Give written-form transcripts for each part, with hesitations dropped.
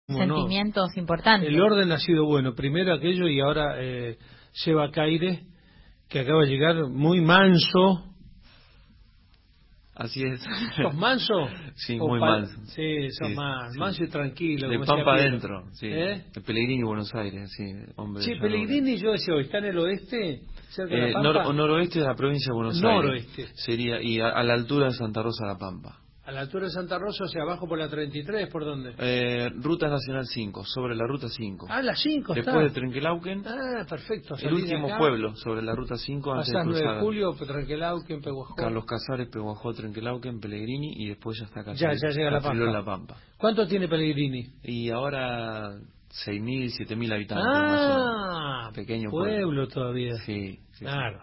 sentimientos importantes. El orden ha sido bueno. Primero aquello y ahora Seba Caire, que acaba de llegar muy manso. Así es. ¿Sos manso? Sí, muy manso. Sí, sos manso y tranquilo. De como Pampa decía adentro, sí. De Pellegrini, Buenos Aires, sí. Hombre, sí, Pellegrini, yo decía, ¿está en el oeste? ¿Cerca de La Pampa? Noroeste de la provincia de Buenos Aires. Sería, y a la altura de Santa Rosa de la Pampa. A la altura de Santa Rosa, o sea, abajo por la 33, ¿por dónde? Ruta Nacional 5, sobre la Ruta 5. Ah, la 5 está. Después de Trenquelauquen. Ah, perfecto. El último pueblo sobre la Ruta 5 antes de cruzar. 9 de julio, Trenquelauquen, Pehuajó. Carlos Casares, Pehuajó, Trenquelauquen, Pellegrini y después ya está acá. Ya llega a La Pampa. ¿Cuánto tiene Pellegrini? Y ahora 6.000, 7.000 habitantes. Ah, pequeño pueblo todavía. Sí, claro.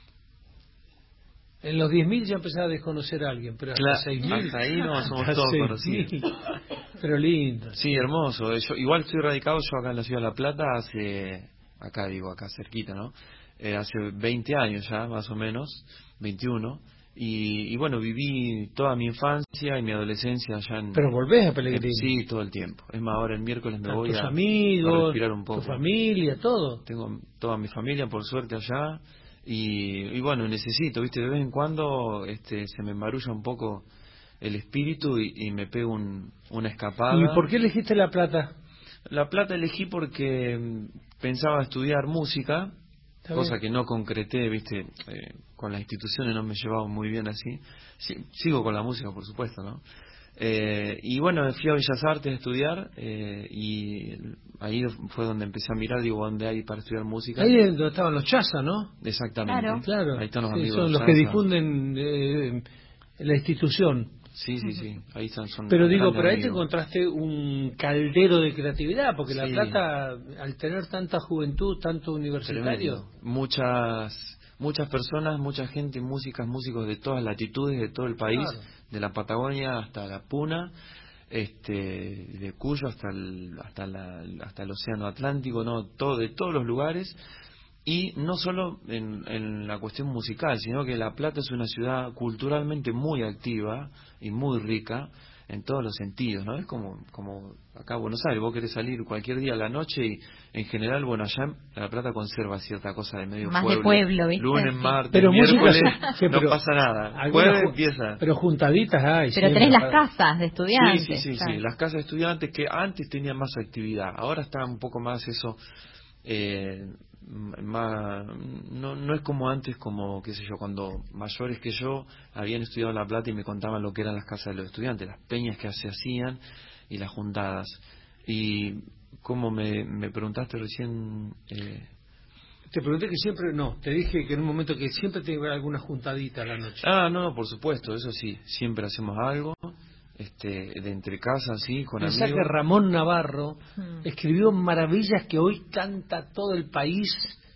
En los 10.000 ya empezaba a desconocer a alguien, pero hasta 6.000. Hasta ahí no somos todos conocidos. Pero lindo. Sí, hermoso. Igual estoy radicado yo acá en la ciudad de La Plata acá cerquita, ¿no? Hace 20 años ya, más o menos, 21. Y bueno, viví toda mi infancia y mi adolescencia allá en... ¿Pero volvés a Pellegrini? Sí, todo el tiempo. Es más, ahora el miércoles me voy a respirar un poco. Tu familia, todo. Tengo toda mi familia, por suerte, allá. Y bueno, necesito, ¿viste? De vez en cuando se me embarulla un poco el espíritu y me pego una escapada. ¿Y por qué elegiste La Plata? La Plata elegí porque pensaba estudiar música, cosa que no concreté, ¿viste? Con las instituciones no me llevaba muy bien así. Sí, sigo con la música, por supuesto, ¿no? Y bueno, fui a Bellas Artes a estudiar y ahí fue donde empecé a mirar, digo, ¿dónde hay para estudiar música? Ahí es donde estaban los Chaza, ¿no? Exactamente. Claro. Ahí están los amigos. Son los que difunden la institución. Sí. Ahí son. Pero digo, pero ahí te encontraste un caldero de creatividad, porque La Plata, al tener tanta juventud, tanto universitario. Muchas personas, mucha gente, músicos de todas latitudes, de todo el país, de la Patagonia hasta la Puna, de Cuyo hasta el Océano Atlántico, no, de todos los lugares. Y no solo en la cuestión musical, sino que La Plata es una ciudad culturalmente muy activa y muy rica en todos los sentidos, ¿no? Es como acá en Buenos Aires, vos querés salir cualquier día a la noche y en general, bueno, allá La Plata conserva cierta cosa de medio más pueblo. De pueblo, ¿viste? Lunes, martes, pero miércoles, no pasa nada. Jueves empieza. Pero juntaditas hay. Pero tenés las casas de estudiantes. Sí, las casas de estudiantes que antes tenían más actividad, ahora está un poco más eso... no es como antes, como qué sé yo, cuando mayores que yo habían estudiado en La Plata y me contaban lo que eran las casas de los estudiantes, las peñas que se hacían y las juntadas. Y como me preguntaste recién... Te pregunté que siempre, te dije que en un momento que siempre tiene que haber alguna juntadita a la noche. No, por supuesto, eso sí, siempre hacemos algo. De entre casa, sí, con amigos. Pensá que Ramón Navarro escribió maravillas que hoy canta todo el país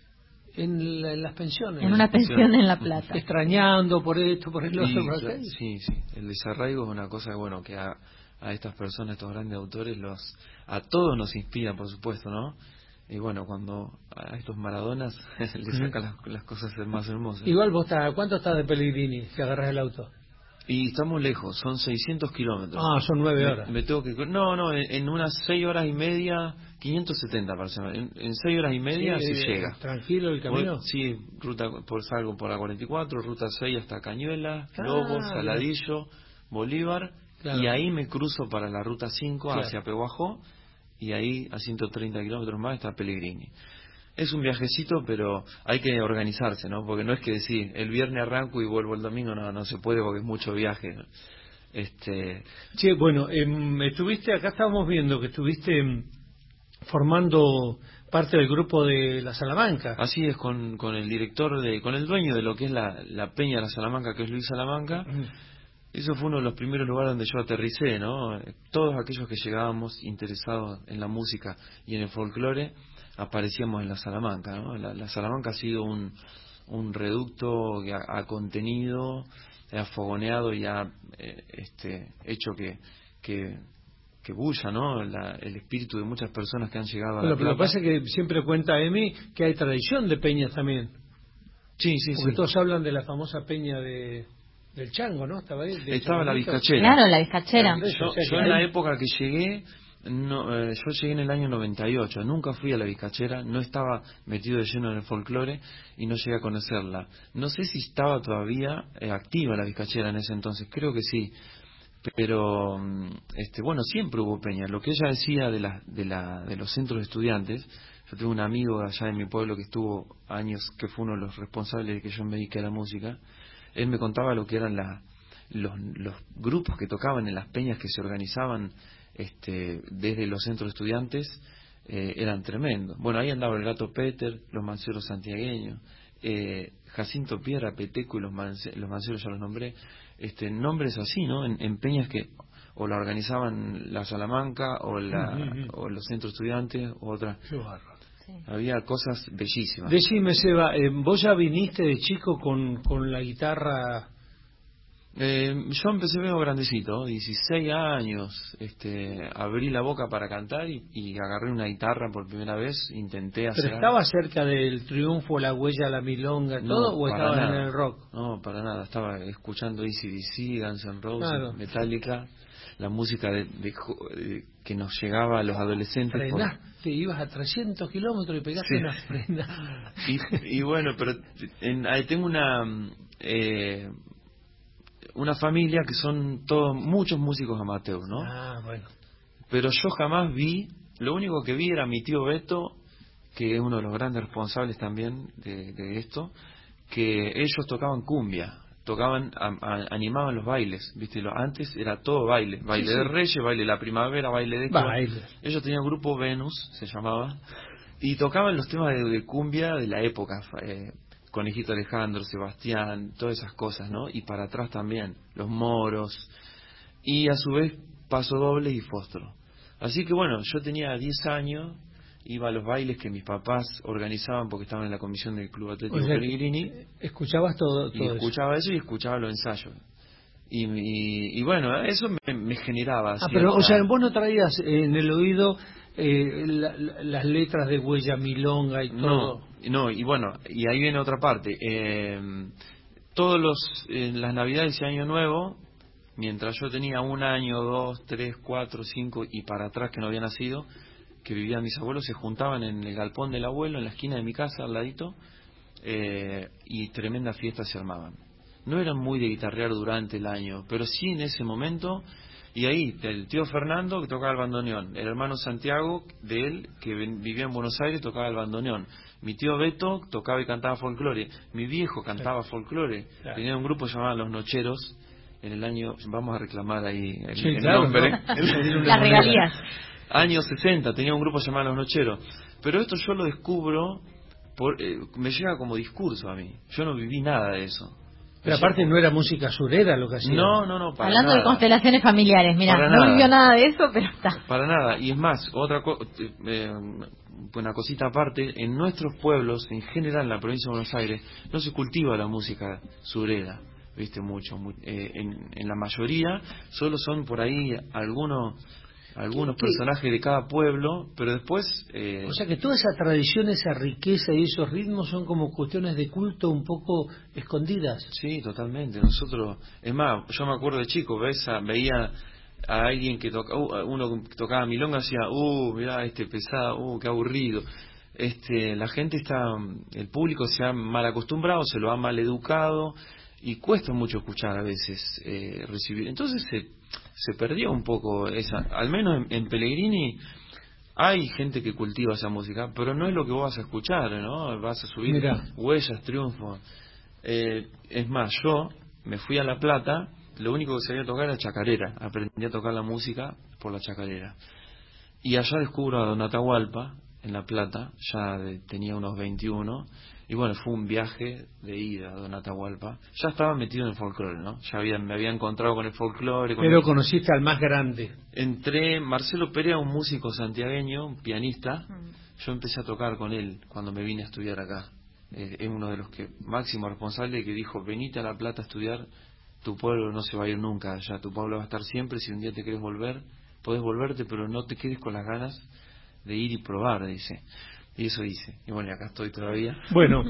en las pensiones. En una pensión en La Plata. Extrañando por esto, por el otro. Sí. El desarraigo es una cosa que a estas personas, estos grandes autores, a todos nos inspira, por supuesto, ¿no? Y bueno, cuando a estos Maradonas les sacan las cosas más hermosas. Igual vos, ¿cuánto estás de Pellegrini si agarrás el auto? Y estamos lejos, son 600 kilómetros. Son 9 horas. Me tengo que... No, en unas 6 horas y media, 570 parece. En 6 horas y media se llega. ¿Tranquilo el camino? Sí, salgo por la 44, ruta 6 hasta Cañuelas, Lobos, Saladillo, Bolívar, y ahí me cruzo para la ruta 5 hacia Pehuajó, y ahí a 130 kilómetros más está Pellegrini. Es un viajecito, pero hay que organizarse, ¿no? Porque no es que decir, el viernes arranco y vuelvo el domingo, no se puede porque es mucho viaje, ¿no? Che, bueno, estuviste, acá estábamos viendo que estuviste formando parte del grupo de la Salamanca. Así es, con el director, con el dueño de lo que es la Peña de la Salamanca, que es Luis Salamanca. Eso fue uno de los primeros lugares donde yo aterricé, ¿no? Todos aquellos que llegábamos interesados en la música y en el folclore, aparecíamos en la Salamanca, ¿no? La Salamanca ha sido un reducto que ha contenido, ha fogoneado y ha hecho que bulla, ¿no? El espíritu de muchas personas que han llegado a La Plata. Lo que pasa es que siempre cuenta Emi que hay tradición de peñas también. Sí. Porque todos hablan de la famosa peña del Chango, ¿no? Estaba ahí. Estaba la Vizcachera. Claro, la Vizcachera. Yo en la época que llegué No, yo llegué en el año 98, nunca fui a la Vizcachera, no estaba metido de lleno en el folclore y no llegué a conocerla. No sé si estaba todavía activa la Vizcachera en ese entonces, creo que sí, pero bueno, siempre hubo peña. Lo que ella decía de los centros de estudiantes, yo tengo un amigo allá en mi pueblo que estuvo años, que fue uno de los responsables de que yo me dediqué a la música. Él me contaba lo que eran los grupos que tocaban en las peñas que se organizaban desde los centros de estudiantes. Eran tremendos. Bueno, ahí andaba el Gato Peter, los manceros santiagueños, Jacinto Piedra, Peteco y los manceros ya los nombré, nombres así, ¿no? En peñas que o la organizaban la Salamanca o los centros de estudiantes o otras. Qué bárbaro. Sí. Había cosas bellísimas. Decime, Seba, ¿vos ya viniste de chico con la guitarra? Yo empecé medio grandecito, 16 años, abrí la boca para cantar y agarré una guitarra por primera vez, intenté hacer... ¿Pero estaba cerca del triunfo, la huella, la milonga, todo, o estabas en el rock? No, para nada, estaba escuchando AC/DC, Guns N' Roses, claro. Metallica, la música que nos llegaba a los adolescentes. Frenaste, ibas a 300 kilómetros y pegaste una frenada. Y bueno, pero ahí tengo una familia que son todos muchos músicos amateurs, ¿no? Ah, bueno. Pero yo jamás lo único que vi era mi tío Beto, que es uno de los grandes responsables también de esto, que ellos tocaban cumbia, animaban los bailes, ¿viste? Antes era todo baile de Reyes, baile de la primavera, baile de esto. Ellos tenían un grupo Venus, se llamaba, y tocaban los temas de cumbia de la época, Conejito Alejandro, Sebastián, todas esas cosas, ¿no? Y para atrás también, los Moros, y a su vez Paso Doble y Fósforo. Así que bueno, yo tenía 10 años, iba a los bailes que mis papás organizaban porque estaban en la comisión del Club Atlético Pellegrini. ¿Escuchabas todo y escuchaba eso y escuchaba los ensayos. Y bueno, eso me generaba... pero o sea, vos no traías en el oído las letras de huella, milonga y todo. No, y bueno, y ahí viene otra parte. Las Navidades y Año Nuevo, mientras yo tenía 1 año, 2, 3, 4, 5 y para atrás que no había nacido, que vivían mis abuelos, se juntaban en el galpón del abuelo, en la esquina de mi casa, al ladito, y tremendas fiestas se armaban. No eran muy de guitarrear durante el año, pero sí en ese momento. Y ahí, el tío Fernando que tocaba el bandoneón, el hermano Santiago de él, que vivía en Buenos Aires, tocaba el bandoneón. Mi tío Beto tocaba y cantaba folclore. Mi viejo cantaba folclore. Claro. Tenía un grupo llamado Los Nocheros. En el año, vamos a reclamar ahí el nombre. ¿no? Las regalías. Años 60, tenía un grupo llamado Los Nocheros. Pero esto yo lo descubro, me llega como discurso a mí. Yo no viví nada de eso. Pero aparte no era música surera lo que hacía. No, para Hablando nada. de constelaciones familiares, mira, no vivió nada de eso, pero está. Para nada, y es más, una cosita aparte, en nuestros pueblos, en general en la provincia de Buenos Aires, no se cultiva la música surera, viste, mucho. En la mayoría, solo son por ahí algunos personajes de cada pueblo, pero después... O sea que toda esa tradición, esa riqueza y esos ritmos son como cuestiones de culto un poco escondidas. Sí, totalmente. Nosotros, es más, yo me acuerdo de chico, veía a alguien que uno que tocaba milonga, decía, mirá, pesado, qué aburrido. La gente el público se ha mal acostumbrado, se lo ha mal educado, y cuesta mucho escuchar a veces, recibir. Entonces se perdió un poco al menos en Pellegrini hay gente que cultiva esa música, pero no es lo que vos vas a escuchar, ¿no? Vas a subir huellas, triunfo. Es más, yo me fui a La Plata, lo único que sabía tocar era chacarera, aprendí a tocar la música por la chacarera. Y allá descubro a Don Atahualpa, en La Plata, tenía unos 21, y bueno, fue un viaje de ida a Don Atahualpa. Ya estaba metido en el folclore, ¿no? Me había encontrado con el folclore. Pero conociste al más grande. Marcelo Perea, un músico santiagueño, un pianista. Yo empecé a tocar con él cuando me vine a estudiar acá. Es uno de los máximo responsable que dijo, venite a La Plata a estudiar, tu pueblo no se va a ir nunca allá, tu pueblo va a estar siempre, si un día te querés volver, podés volverte, pero no te quedes con las ganas de ir y probar, dice. Y eso hice. Y bueno, acá estoy todavía. Bueno,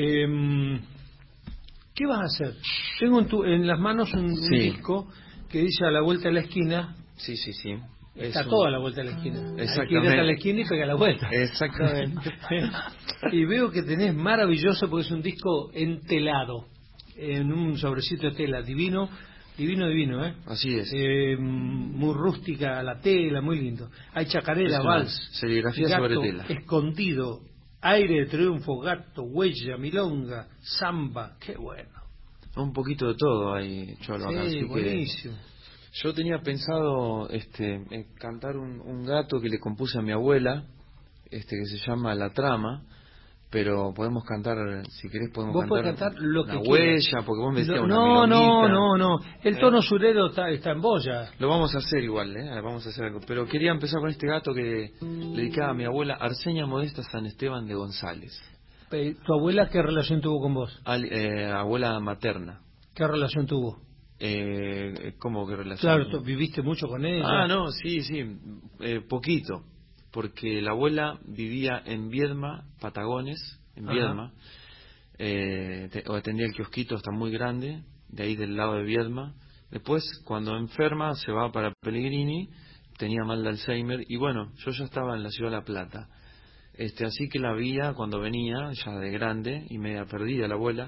¿qué vas a hacer? Tengo en las manos un disco que dice A la vuelta de la esquina. Sí. Está toda a la vuelta de la esquina. Exactamente. Hay que ir hasta la esquina y pega la vuelta. Exactamente. Y veo que tenés maravilloso, porque es un disco entelado, en un sobrecito de tela, divino, divino, ¿eh? Así es. Muy rústica la tela, muy lindo. Hay chacarera, vals, serigrafía gato, sobre tela. escondido, aire de triunfo, gato, huella, milonga, samba, qué bueno. Un poquito de todo hay, Cholo, acá. Sí, Así buenísimo. que yo tenía pensado cantar un gato que le compuse a mi abuela, que se llama La Trama, pero podemos cantar, si querés podemos vos podés cantar cantar lo que La quieras. Huella, porque vos me decías una No, milonguita. el tono surero está en vos ya. Lo vamos a hacer igual, vamos a hacer algo. Pero quería empezar con este gato que le dedicaba a mi abuela Arseña Modesta San Esteban de González. ¿Tu abuela qué relación tuvo con vos? Abuela materna. ¿Qué relación tuvo? ¿Cómo que relación? Claro, ¿viviste mucho con ella? Ah, no, sí, poquito. Porque la abuela vivía en Viedma, Patagones, en Viedma. Atendía el kiosquito, está muy grande, de ahí del lado de Viedma. Después, cuando enferma, se va para Pellegrini, tenía mal de Alzheimer, y bueno, yo ya estaba en la ciudad de La Plata. Así que la veía cuando venía, ya de grande, y media perdida la abuela.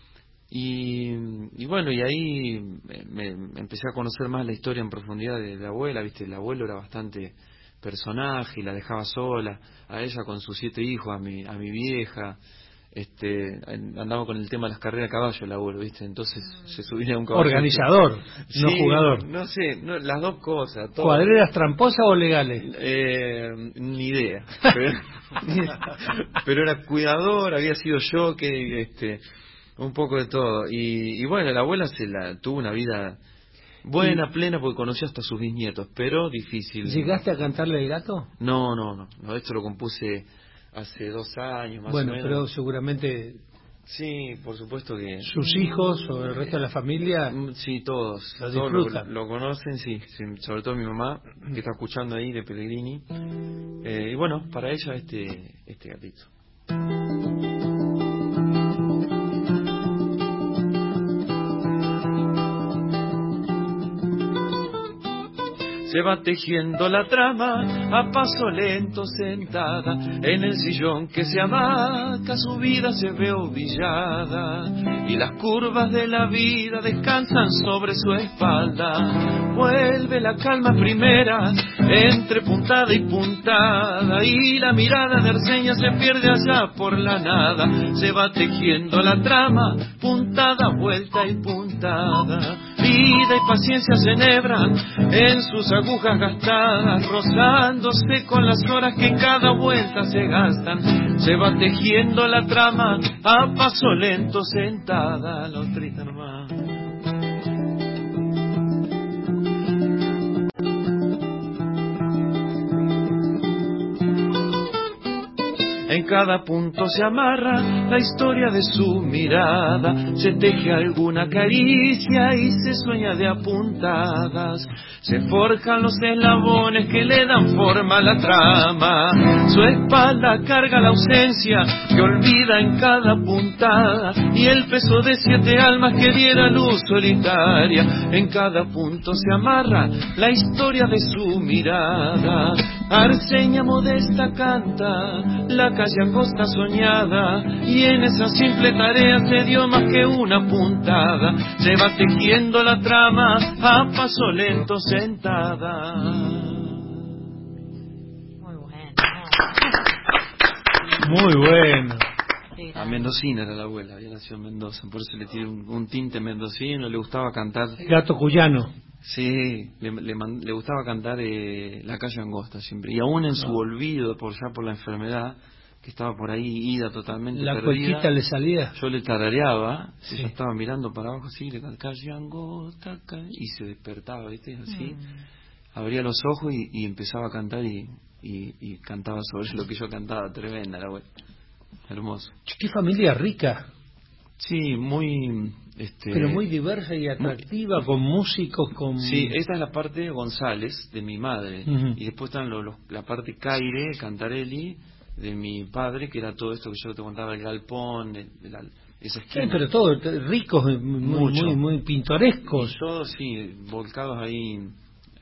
Y bueno, y ahí me empecé a conocer más la historia en profundidad de la abuela, ¿viste? El abuelo era bastante personaje y la dejaba sola, a ella con sus 7 hijos, a mi vieja. Andaba con el tema de las carreras a caballo el abuelo, ¿viste? Entonces se subía a un caballo. Organizador, no jugador. No sé, las dos cosas. Todo. ¿Cuadreras tramposas o legales? Ni idea. Pero era cuidador, había sido yo que un poco de todo. Y bueno, la abuela tuvo una vida buena, plena, porque conoció hasta sus bisnietos, pero difícil. ¿Llegaste a cantarle el gato? No, esto lo compuse hace 2 años más o menos. Bueno, pero seguramente... Sí, por supuesto que... ¿Sus hijos o el resto de la familia? Sí, todos. Lo disfrutan. Lo conocen, sí, sobre todo mi mamá, que está escuchando ahí de Pellegrini. Y bueno, para ella este gatito. Se va tejiendo la trama a paso lento sentada en el sillón que se amaca, su vida se ve ovillada y las curvas de la vida descansan sobre su espalda. Vuelve la calma primera entre puntada y puntada y la mirada de Arseña se pierde allá por la nada. Se va tejiendo la trama, puntada, vuelta y puntada. Vida y paciencia se enhebran en sus agujas gastadas, rozándose con las horas que en cada vuelta se gastan. Se va tejiendo la trama a paso lento sentada. La otrita nomás. En cada punto se amarra la historia de su mirada, se teje alguna caricia y se sueña de apuntadas. Se forjan los eslabones que le dan forma a la trama. Su espalda carga la ausencia que olvida en cada puntada y el peso de 7 almas que diera luz solitaria. En cada punto se amarra la historia de su mirada. Arseña Modesta canta la calle angosta soñada y en esa simple tarea se dio más que una puntada. Se va tejiendo la trama a paso lento sentada. Muy bueno. Muy bueno. A mendocina era la abuela, había nacido en Mendoza, por eso le tiene un tinte mendocino, le gustaba cantar. Gato cuyano. Sí, le gustaba cantar la calle angosta siempre, y aún en su olvido por la enfermedad, que estaba por ahí ida totalmente la perdida. ¿La cuequita le salía? Yo le tarareaba, sí. Ella estaba mirando para abajo así, le cantaba calle angosta, y se despertaba, ¿viste? Así, abría los ojos y empezaba a cantar y cantaba sobre lo que yo cantaba, tremenda la abuela. Hermoso. Qué familia rica. Sí, muy... pero muy diversa y atractiva, con músicos, con... Sí, esta es la parte González, de mi madre. Y después están la parte Caire, Cantarelli, de mi padre, que era todo esto que yo te contaba, el galpón, esa esquina. Sí, pero todos ricos, muy pintorescos. Y todos, sí, volcados ahí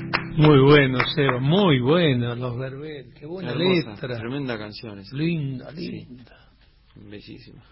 Muy bueno, Seba, muy bueno, Los Verberes, qué buena hermosa, letra. Tremenda canción esa. Linda. Sí, bellísima.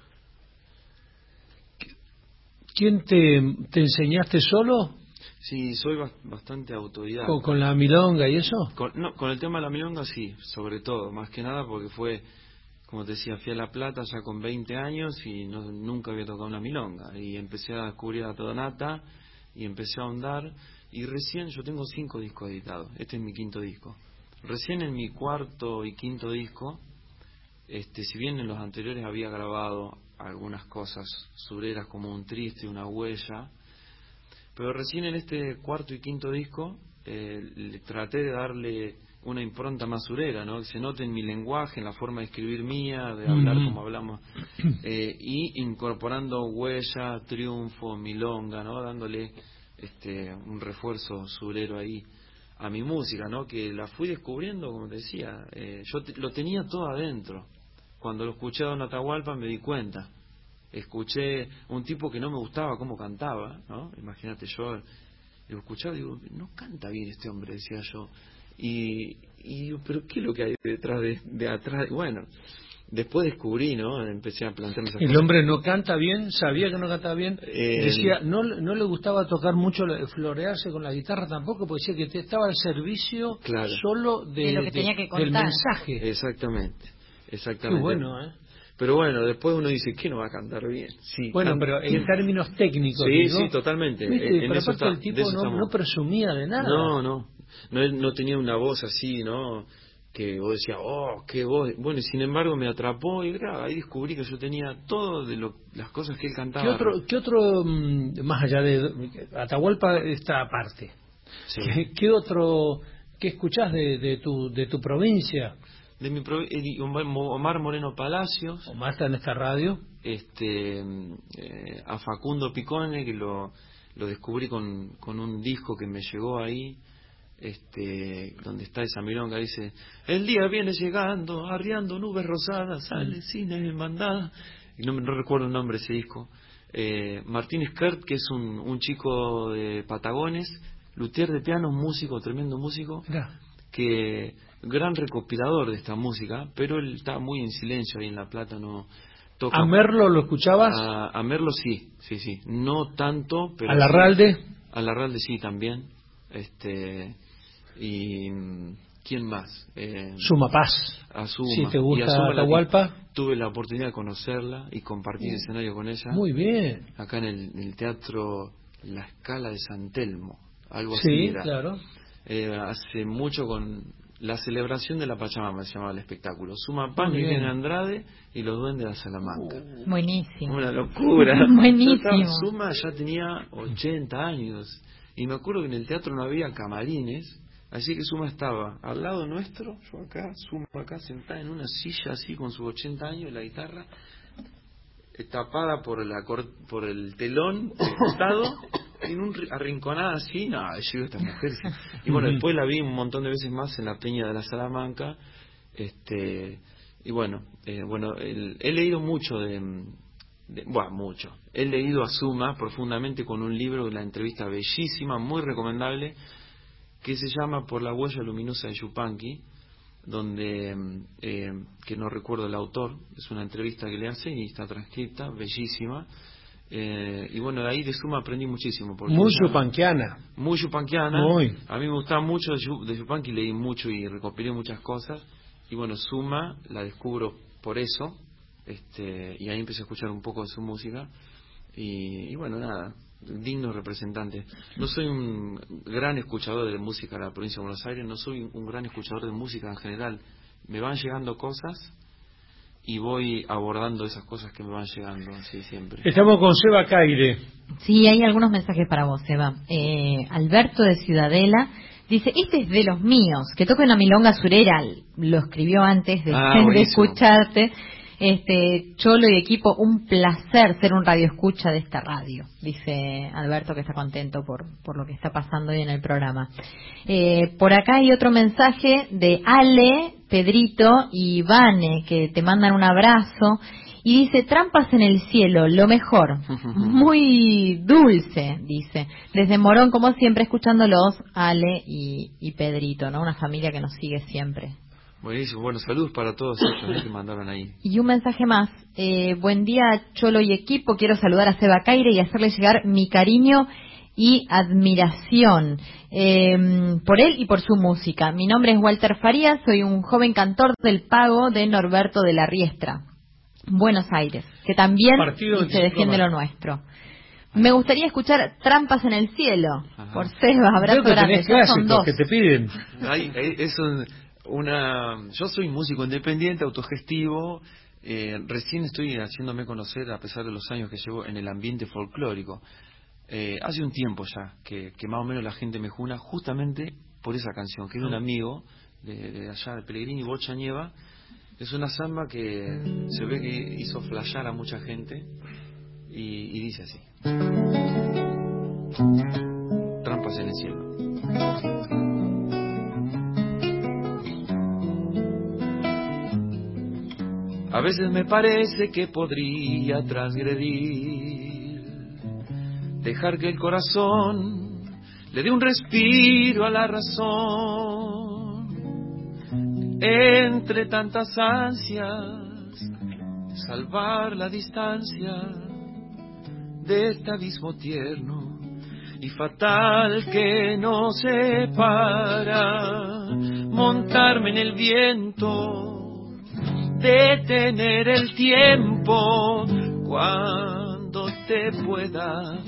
¿Quién te enseñaste solo? Sí, soy bastante autodidacta. ¿Con la milonga y eso? Con el tema de la milonga sí, sobre todo, más que nada porque fue, como te decía, fui a La Plata ya con 20 años y nunca había tocado una milonga. Y empecé a descubrir a toda nata y empecé a ahondar. Y recién, yo tengo 5 discos editados, este es mi 5º disco. Recién en mi 4º y 5º disco, si bien en los anteriores había grabado algunas cosas sureras como Un Triste, Una Huella, pero recién en este 4º y 5º disco le traté de darle una impronta más surera, ¿no? Que se note en mi lenguaje, en la forma de escribir mía, de hablar como hablamos, y incorporando huella, triunfo, milonga, ¿no? Dándole un refuerzo surero ahí a mi música, ¿no? Que la fui descubriendo, como te decía, yo lo tenía todo adentro. Cuando lo escuché a Don Atahualpa me di cuenta. Escuché un tipo que no me gustaba cómo cantaba, ¿no? Imagínate, yo lo escuchaba y digo, no canta bien este hombre, decía yo. Pero ¿qué es lo que hay detrás de atrás? Bueno, después descubrí, ¿no? Empecé a plantearme esas cosas. El hombre no canta bien, sabía que no cantaba bien, decía, no le gustaba tocar mucho, florearse con la guitarra tampoco, porque decía que estaba al servicio solo de lo que tenía que contar. del mensaje. Exactamente. Qué bueno, ¿eh? Pero bueno, después uno dice, ¿qué no va a cantar bien? Sí, bueno, pero en términos técnicos. Sí, digo, sí, totalmente. Pero aparte el tipo no presumía de nada. No tenía una voz así, ¿no? Que vos decías, oh, qué voz. Bueno, y sin embargo me atrapó y claro, ahí descubrí que yo tenía todo de las cosas que él cantaba. ¿Qué otro más allá de Atahualpa está aparte? Sí. ¿Qué otro, qué escuchás de tu provincia? De mi Omar Moreno Palacios. Omar está en esta radio. A Facundo Picone, que lo descubrí con un disco que me llegó ahí, donde está esa milonga, dice, el día viene llegando, arriando nubes rosadas, sale cine en bandada, y no recuerdo el nombre de ese disco. Martín Skert, que es un chico de Patagones, luthier de piano, músico, tremendo músico, que gran recopilador de esta música, pero él está muy en silencio ahí en La Plata, no toca. ¿A Merlo lo escuchabas? A Merlo sí, no tanto, pero ¿A Larralde? Sí. A Larralde sí también, y ¿quién más? Suma Paz. A Suma. Si te gusta Atahualpa. Tuve la oportunidad de conocerla y compartir escenario con ella. Muy bien. Acá en el teatro La Scala de San Telmo, algo así. Sí, era. Claro. Hace mucho con la celebración de la Pachamama se llamaba el espectáculo. Suma Paz, Miguel Andrade y los Duendes de la Salamanca. Buenísimo. Una locura. Buenísimo. Suma ya tenía 80 años y me acuerdo que en el teatro no había camarines, así que Suma estaba al lado nuestro, yo acá, Suma acá sentada en una silla así con sus 80 años, la guitarra tapada por el telón, sentado arrinconada así, llegó esta mujer. Y bueno, después la vi un montón de veces más en la Peña de la Salamanca, y bueno, he leído mucho mucho. He leído a Suma profundamente con un libro, la entrevista bellísima, muy recomendable, que se llama Por la huella luminosa de Yupanqui, donde, que no recuerdo el autor, es una entrevista que le hace y está transcrita, bellísima. Y bueno, de ahí de Suma aprendí muchísimo. Muy yupanquiana. Muy yupanquiana. Muy. A mí me gustaba mucho de Yupanqui, leí mucho y recopilé muchas cosas. Y bueno, Suma la descubro por eso. Y ahí empecé a escuchar un poco de su música. Y bueno, nada, digno representante. No soy un gran escuchador de música de la provincia de Buenos Aires, no soy un gran escuchador de música en general. Me van llegando cosas y voy abordando esas cosas que me van llegando así siempre. Estamos con Seba Caire. Sí, hay algunos mensajes para vos, Seba. Alberto de Ciudadela dice, este es de los míos, que toca una milonga surera, lo escribió antes de escucharte. Cholo y equipo, un placer ser un radioescucha de esta radio, dice Alberto, que está contento por lo que está pasando hoy en el programa. Por acá hay otro mensaje de Ale, Pedrito y Vane, que te mandan un abrazo Y dice, trampas en el cielo, lo mejor. Muy dulce, dice. Desde Morón, como siempre, escuchándolos, Ale y Pedrito, ¿no? Una familia que nos sigue siempre. Buenísimo, bueno, saludos para todos ellos que mandaron ahí. Y un mensaje más. Buen día, Cholo y equipo. Quiero saludar a Seba Caire y hacerle llegar mi cariño y admiración por él y por su música. Mi nombre es Walter Farías, soy un joven cantor del Pago de Norberto de la Riestra, Buenos Aires, que también se defiende lo nuestro. Me gustaría escuchar Trampas en el Cielo. Ajá. Por Seba, abrazo grande. Son dos que te piden. Yo soy músico independiente, autogestivo. Recién estoy haciéndome conocer, a pesar de los años que llevo en el ambiente folclórico. Hace un tiempo ya que más o menos la gente me juna justamente por esa canción, que es de un amigo de allá de Pellegrini, Bocha Nieva. Es una samba que se ve que hizo flashear a mucha gente y dice así: Trampas en el cielo. A veces me parece que podría transgredir, dejar que el corazón le dé un respiro a la razón. Entre tantas ansias, salvar la distancia de este abismo tierno y fatal que nos separa. Montarme en el viento, detener el tiempo cuando te pueda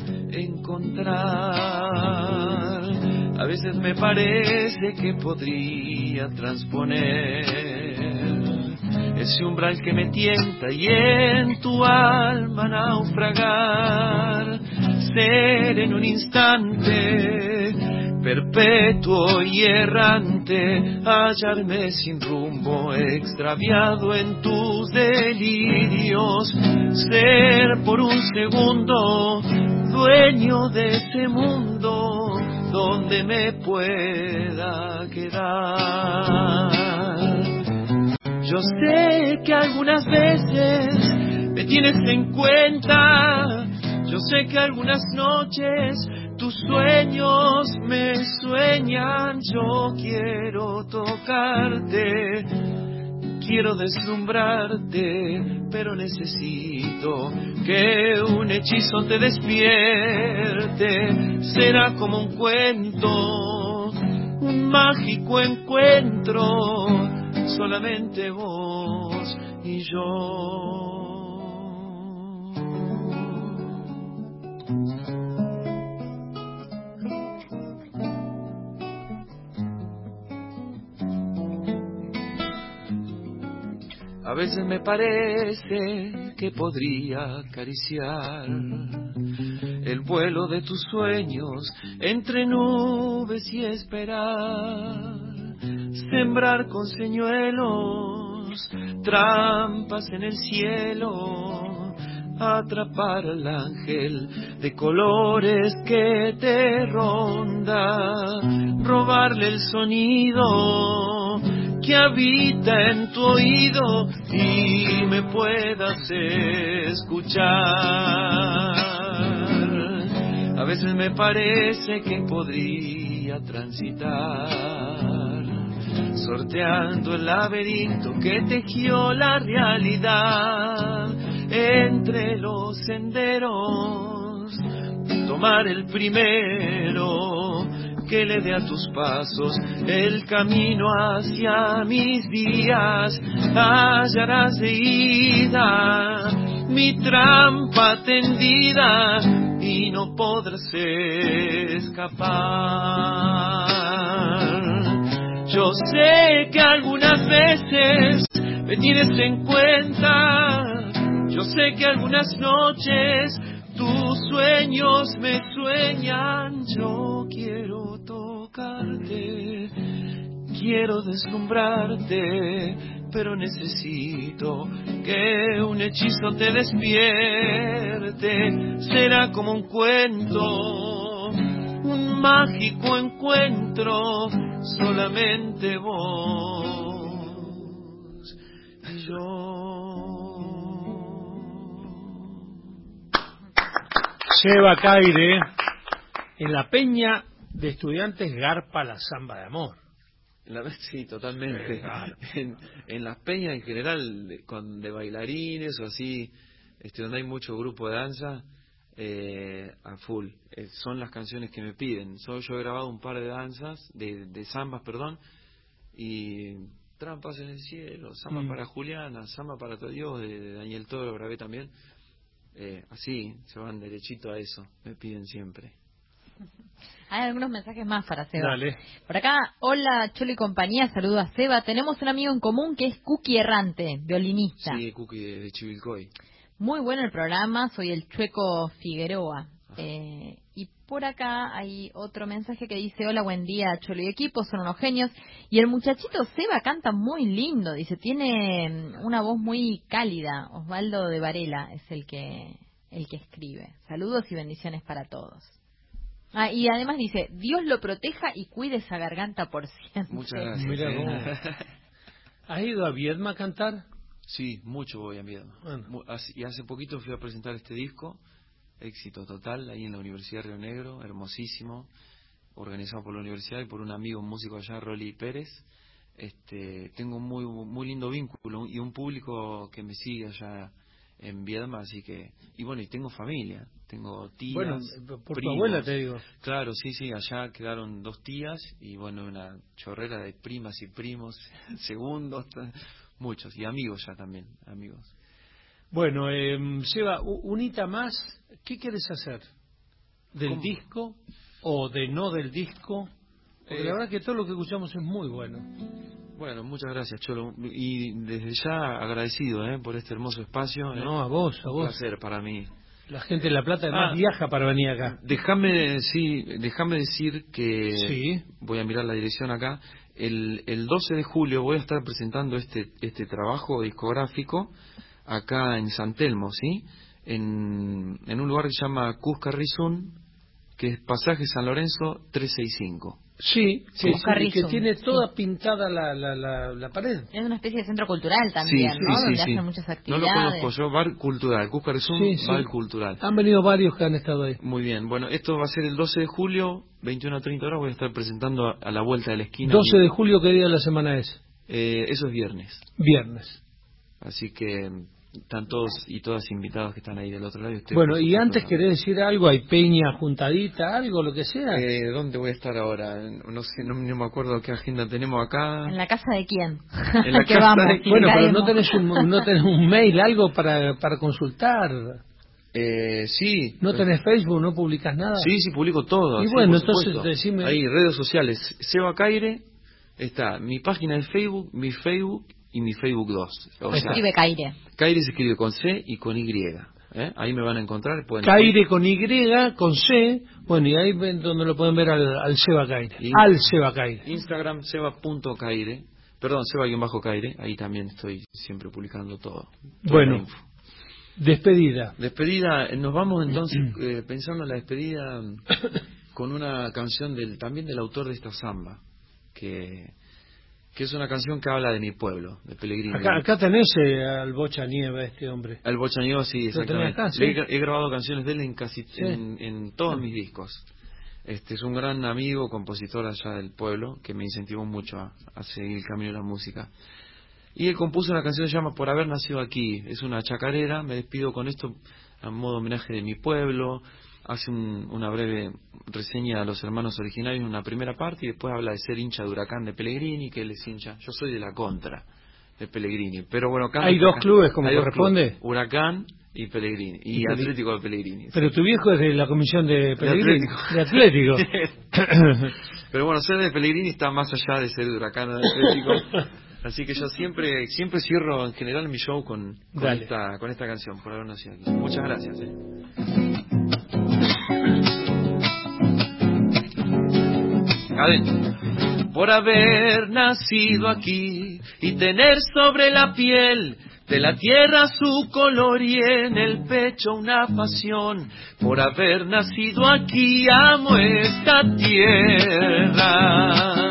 encontrar. A veces me parece que podría transponer ese umbral que me tienta y en tu alma naufragar, ser en un instante perpetuo y errante, hallarme sin rumbo, extraviado en tus delirios, ser por un segundo dueño de este mundo donde me pueda quedar. Yo sé que algunas veces me tienes en cuenta, yo sé que algunas noches tus sueños me sueñan. Yo quiero tocarte, quiero deslumbrarte, pero necesito que un hechizo te despierte. Será como un cuento, un mágico encuentro, solamente vos y yo. A veces me parece que podría acariciar el vuelo de tus sueños entre nubes y esperar, sembrar con señuelos trampas en el cielo, atrapar al ángel de colores que te ronda, robarle el sonido que habita en tu oído y me puedas escuchar. A veces me parece que podría transitar, sorteando el laberinto que tejió la realidad entre los senderos, tomar el primero que le dé a tus pasos el camino hacia mis días. Hallarás de ida mi trampa tendida y no podrás escapar. Yo sé que algunas veces me tienes en cuenta, yo sé que algunas noches tus sueños me sueñan. Yo quiero tocarte, quiero deslumbrarte, pero necesito que un hechizo te despierte. Será como un cuento, un mágico encuentro, solamente vos y yo. Seba Caire, en la peña de estudiantes garpa la samba de amor. Sí, totalmente. Claro. En las peñas en general, de bailarines o así, donde hay mucho grupo de danza, a full. Son las canciones que me piden. Yo he grabado un par de danzas, de zambas, perdón, y Trampas en el cielo, samba para Juliana, samba para todo Dios, de Daniel Toro lo grabé también. Así, se van derechito a eso, me piden siempre. Hay algunos mensajes más para Seba. Dale. Por acá, hola Cholo y compañía, saludo a Seba. Tenemos un amigo en común que es Cookie Errante, violinista. Sí, Cookie de Chivilcoy. Muy bueno el programa, soy el Chueco Figueroa. Y por acá hay otro mensaje que dice, hola, buen día Cholo y equipo, son unos genios. Y el muchachito Seba canta muy lindo, dice, tiene una voz muy cálida. Osvaldo de Varela es el que escribe. Saludos y bendiciones para todos. Y además dice, Dios lo proteja y cuide esa garganta por siempre. Muchas gracias. Mira, ¿has ido a Viedma a cantar? Sí, mucho voy a Viedma. Bueno. Y hace poquito fui a presentar este disco, éxito total, ahí en la Universidad de Río Negro, hermosísimo, organizado por la universidad y por un amigo, un músico allá, Rolly Pérez. Tengo un muy lindo vínculo y un público que me sigue allá en Viedma, así que, y bueno, y tengo familia, tengo tías, bueno, por primos. Tu abuela te digo. Claro, sí, allá quedaron 2 tías y bueno, una chorrera de primas y primos, segundos, muchos, y amigos ya también, amigos. Bueno, Seba, unita más, ¿qué quieres hacer? ¿Del ¿Cómo? disco o de no del disco? Porque la verdad que todo lo que escuchamos es muy bueno. Bueno, muchas gracias, Cholo. Y desde ya agradecido por este hermoso espacio. No, a vos. Un placer para mí. La gente de La Plata además viaja para venir acá. Déjame decir que... Sí. Voy a mirar la dirección acá. El 12 de julio voy a estar presentando este trabajo discográfico acá en San Telmo, ¿sí? En un lugar que se llama Cuscarrizún, que es Pasaje San Lorenzo 365. Sí, que tiene toda pintada la pared. Es una especie de centro cultural también, ¿no? Donde hacen muchas actividades. No lo conozco yo, bar cultural, Cuscarrizún, bar cultural. Han venido varios que han estado ahí. Muy bien, bueno, esto va a ser el 12 de julio, 21 a 30 horas, voy a estar presentando a la vuelta de la esquina. 12 de julio, ¿qué día de la semana es? Eso es viernes. Viernes. Así que están todos y todas invitados que están ahí del otro lado. Bueno, y antes querés decir algo, hay peña juntadita, algo, lo que sea. ¿Dónde voy a estar ahora? No sé, no me acuerdo qué agenda tenemos acá. ¿En la casa de quién? En la casa vamos, de... Bueno, pero no tenés un mail, algo para consultar. Sí. ¿No tenés Facebook, no publicas nada? Sí, publico todo. Y sí, bueno, entonces decime... Ahí, redes sociales, Seba Caire, está mi página de Facebook, mi Facebook y mi Facebook 2. Se escribe Caire. Caire se escribe con C y con Y. Ahí me van a encontrar. Caire con Y, con C. Bueno, y ahí ven donde lo pueden ver al Seba Caire. Al Seba Caire. Instagram, seba.caire. Perdón, Seba-Caire. Ahí también estoy siempre publicando todo. Bueno, despedida. Nos vamos entonces pensando en la despedida con una canción también del autor de esta samba, que es una canción que habla de mi pueblo, de Pellegrini. Acá tenés al Bocha Nieva, este hombre. Al Bocha Nieva, sí, exactamente. Acá, ¿sí? He grabado canciones de él en todos mis discos. Es un gran amigo, compositor allá del pueblo, que me incentivó mucho a seguir el camino de la música. Y él compuso una canción que se llama Por haber nacido aquí. Es una chacarera, me despido con esto a modo homenaje de mi pueblo. Hace una breve reseña a los hermanos originarios en una primera parte y después habla de ser hincha de Huracán de Pellegrini, que él es hincha. Yo soy de la contra de Pellegrini, pero bueno, hay dos clubes como corresponde. Huracán y Pellegrini y Atlético de Pellegrini. Pero sí. Tu viejo es de la comisión de Pellegrini. De Atlético. Pero bueno, ser de Pellegrini está más allá de ser de Huracán o de Atlético. Así que yo siempre cierro en general mi show con esta canción, Por haber nacido aquí. Muchas gracias. Adentro. Por haber nacido aquí y tener sobre la piel de la tierra su color y en el pecho una pasión. Por haber nacido aquí amo esta tierra.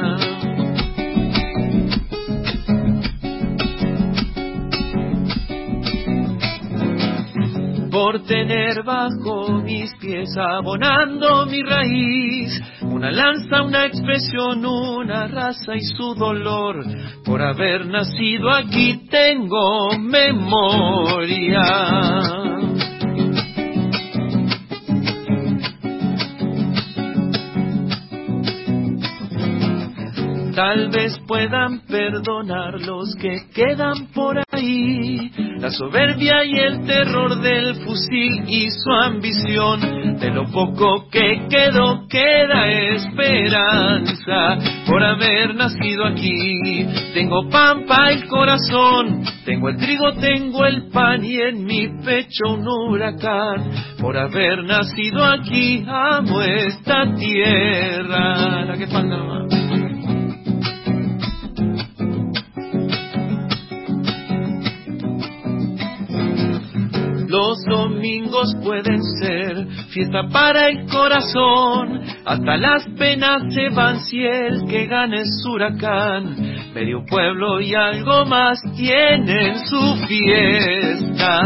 por tener bajo mis pies, abonando mi raíz, una lanza, una expresión, una raza y su dolor. Por haber nacido aquí tengo memoria. Tal vez puedan perdonar los que quedan por ahí, la soberbia y el terror del fusil y su ambición. De lo poco que quedó queda esperanza por haber nacido aquí. Tengo pan para el corazón, tengo el trigo, tengo el pan y en mi pecho un huracán. Por haber nacido aquí amo esta tierra. La que falta nomás. Los domingos pueden ser fiesta para el corazón, hasta las penas se van si el que gana es huracán. Medio pueblo y algo más tienen su fiesta.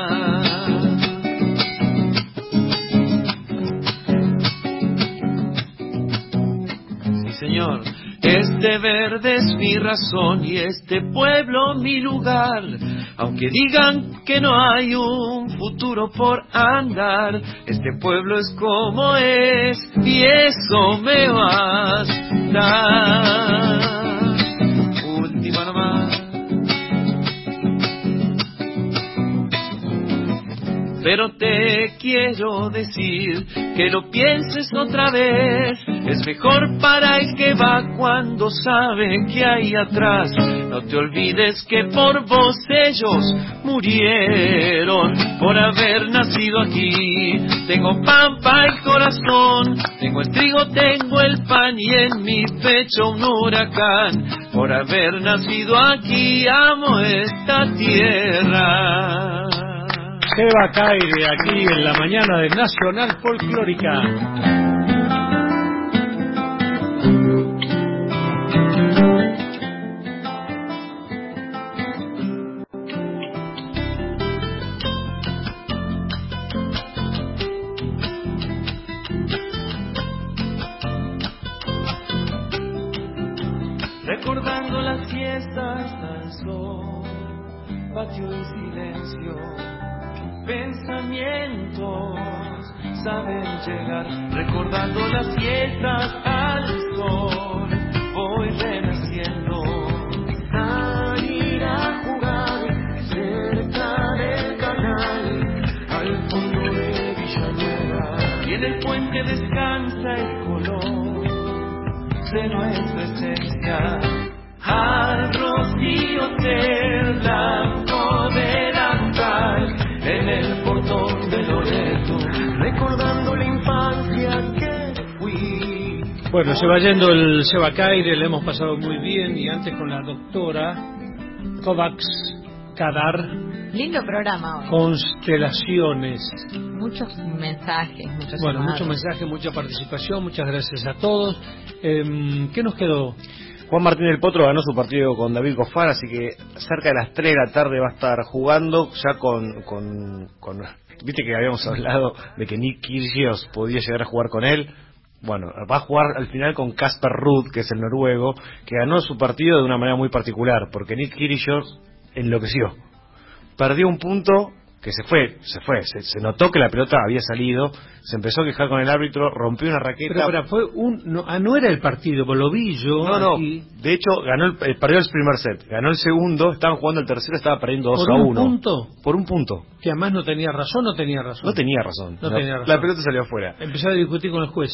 Sí, señor. Este verde es mi razón y este pueblo mi lugar. Aunque digan que no hay un futuro por andar, este pueblo es como es y eso me basta. Última nomás. Pero te quiero decir que lo pienses otra vez. Es mejor para el que va cuando sabe que hay atrás. No te olvides que por vos ellos murieron por haber nacido aquí. Tengo pan para el corazón, tengo el trigo, tengo el pan y en mi pecho un huracán. Por haber nacido aquí amo esta tierra. Seba Caire, aquí en la mañana de Nacional Folclórica. Recordando las fiestas al sol, patio y silencio. Pensamientos saben llegar, recordando las fiestas al sol, voy renaciendo. Salir a jugar cerca del canal, al fondo de Villanueva, y en el puente descansa el color de nuestra esencia. Al rocío del blanco delantal, en el portón de Loreto, recordando la infancia que fui. Bueno, se va yendo el Seba Caire, le hemos pasado muy bien, y antes con la doctora Kovacs Kadar. Lindo programa hoy. Constelaciones. Muchos mensajes, muchos mensajes, mucha participación, muchas gracias a todos. ¿Qué nos quedó? Juan Martín del Potro ganó su partido con David Cofar, así que cerca de las 3 de la tarde va a estar jugando ya con viste que habíamos hablado de que Nick Kyrgios podía llegar a jugar con él. Bueno, va a jugar al final con Casper Ruud, que es el noruego, que ganó su partido de una manera muy particular, porque Nick Kyrgios enloqueció. Perdió un punto que se notó que la pelota había salido, se empezó a quejar con el árbitro, rompió una raqueta. Pero fue no era el partido, lo vi yo. No, de hecho perdió el primer set, ganó el segundo, estaban jugando el tercero, estaba perdiendo 2-1. ¿Por un punto? Que además no tenía razón. No tenía razón. La pelota salió afuera. Empezó a discutir con el juez,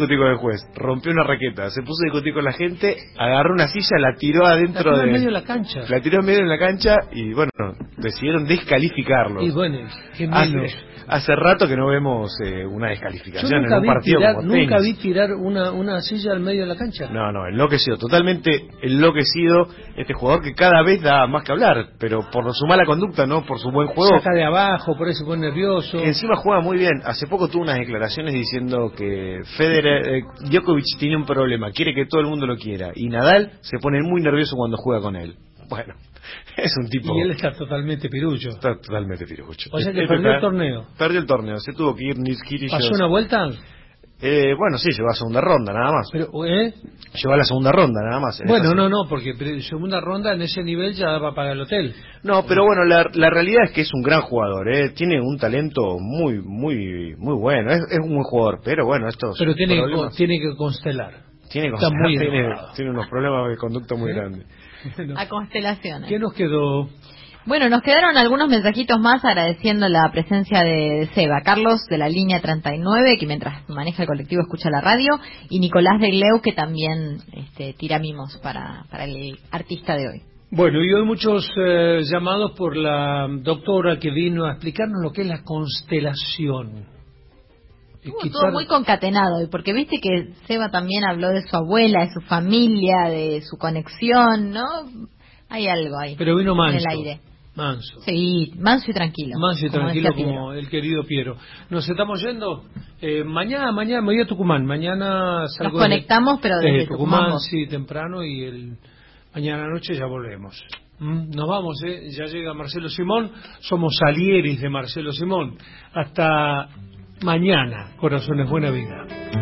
rompió una raqueta, se puso a discutir con la gente, agarró una silla, la tiró adentro en medio de la cancha. La tiró en medio de la cancha y bueno, decidieron descalificarlo. Y bueno, qué menos. Hace rato que no vemos una descalificación en un partido como tenis. Nunca vi tirar una silla al medio de la cancha. No, enloquecido, totalmente enloquecido este jugador, que cada vez da más que hablar, pero por su mala conducta, no por su buen juego. Saca de abajo, por eso se pone nervioso. Encima juega muy bien. Hace poco tuvo unas declaraciones diciendo que Djokovic tiene un problema, quiere que todo el mundo lo quiera, y Nadal se pone muy nervioso cuando juega con él. Bueno, Es un tipo... Y él está totalmente pirucho. Está totalmente pirucho. O sea que perdió el torneo. Perdió el torneo, se tuvo que ir Nils Kyrgios. ¿Pasó una vuelta? Bueno, sí, llegó a segunda ronda, nada más. Pero, Llegó a la segunda ronda, nada más. Bueno, no, porque segunda ronda en ese nivel ya daba para el hotel. No, pero bueno, la realidad es que es un gran jugador, tiene un talento muy bueno, es un buen jugador, pero bueno, Pero tiene que constelar. Tiene unos problemas de conducta muy grandes. A constelaciones. ¿Qué nos quedó? Bueno, nos quedaron algunos mensajitos más agradeciendo la presencia de Seba, Carlos de la línea 39, que mientras maneja el colectivo escucha la radio, y Nicolás de Gleu, que también tira mimos para el artista de hoy. Bueno, y hoy muchos llamados por la doctora que vino a explicarnos lo que es la constelación. Todo muy concatenado, y porque viste que Seba también habló de su abuela, de su familia, de su conexión, ¿no? Hay algo ahí. Pero vino manso. En el aire. Manso. Sí, manso y tranquilo. Manso y tranquilo como el querido Piero. Nos estamos yendo. Mañana me voy a Tucumán. Mañana salgo. Nos conectamos, pero desde Tucumán. Sí, temprano, y mañana noche ya volvemos. Nos vamos, ya llega Marcelo Simón. Somos Salieris de Marcelo Simón. Hasta mañana, corazones, buena vida.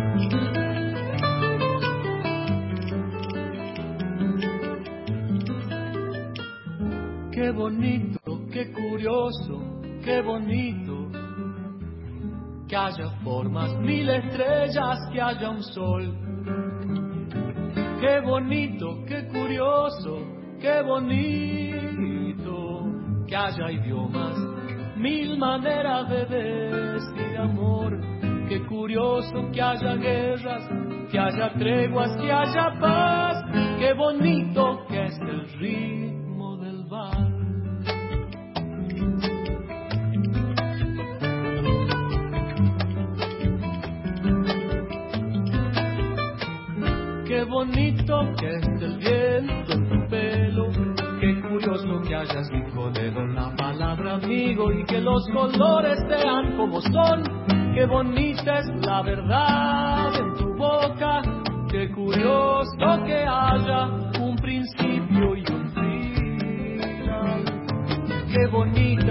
Qué bonito, qué curioso, qué bonito, que haya formas, 1000 estrellas, que haya un sol. Qué bonito, qué curioso, qué bonito, que haya idiomas, 1000 maneras de decir amor. Qué curioso que haya guerras, que haya treguas, que haya paz. Qué bonito que es el ritmo del bar. Qué bonito que es el viento en tu pelo. Qué curioso que hayas dicho la palabra amigo y que los colores sean como son. Qué bonita es la verdad en tu boca. Qué curioso que haya un principio y un final. Qué bonita